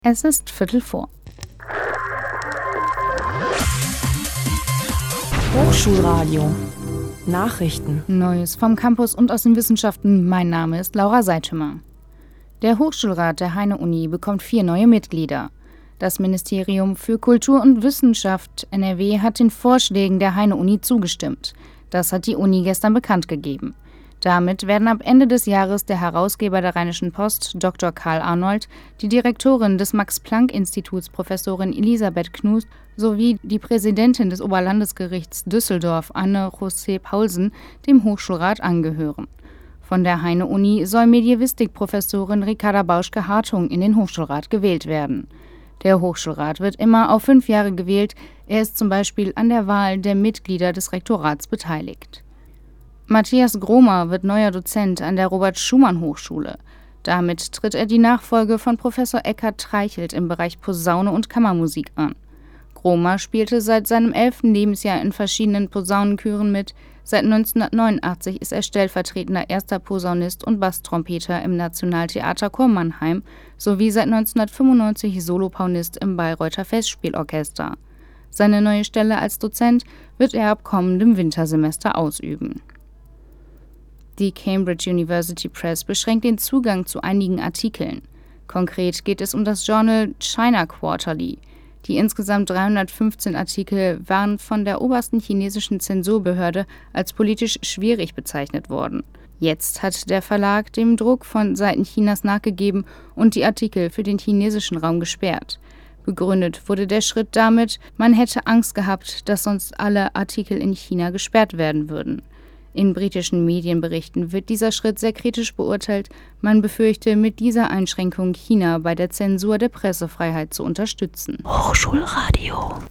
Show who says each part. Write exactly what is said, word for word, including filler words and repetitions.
Speaker 1: Es ist Viertel vor.
Speaker 2: Hochschulradio. Nachrichten.
Speaker 1: Neues vom Campus und aus den Wissenschaften. Mein Name ist Laura Seitschimmer. Der Hochschulrat der Heine-Uni bekommt vier neue Mitglieder. Das Ministerium für Kultur und Wissenschaft N R W hat den Vorschlägen der Heine-Uni zugestimmt. Das hat die Uni gestern bekannt gegeben. Damit werden ab Ende des Jahres der Herausgeber der Rheinischen Post, Doktor Karl Arnold, die Direktorin des Max-Planck-Instituts, Professorin Elisabeth Knust, sowie die Präsidentin des Oberlandesgerichts Düsseldorf, Anne-José Paulsen, dem Hochschulrat angehören. Von der Heine-Uni soll Medievistik-Professorin Ricarda Bauschke-Hartung in den Hochschulrat gewählt werden. Der Hochschulrat wird immer auf fünf Jahre gewählt. Er ist zum Beispiel an der Wahl der Mitglieder des Rektorats beteiligt. Matthias Gromer wird neuer Dozent an der Robert-Schumann-Hochschule. Damit tritt er die Nachfolge von Professor Eckhard Treichelt im Bereich Posaune und Kammermusik an. Gromer spielte seit seinem elften Lebensjahr in verschiedenen Posaunenchören mit. Seit neunzehnhundertneunundachtzig ist er stellvertretender erster Posaunist und Basstrompeter im Nationaltheaterchor Mannheim sowie seit neunzehnhundertfünfundneunzig Soloposaunist im Bayreuther Festspielorchester. Seine neue Stelle als Dozent wird er ab kommendem Wintersemester ausüben. Die Cambridge University Press beschränkt den Zugang zu einigen Artikeln. Konkret geht es um das Journal China Quarterly. Die insgesamt dreihundertfünfzehn Artikel waren von der obersten chinesischen Zensurbehörde als politisch schwierig bezeichnet worden. Jetzt hat der Verlag dem Druck von Seiten Chinas nachgegeben und die Artikel für den chinesischen Raum gesperrt. Begründet wurde der Schritt damit, man hätte Angst gehabt, dass sonst alle Artikel in China gesperrt werden würden. In britischen Medienberichten wird dieser Schritt sehr kritisch beurteilt. Man befürchte, mit dieser Einschränkung China bei der Zensur der Pressefreiheit zu unterstützen.
Speaker 2: Hochschulradio.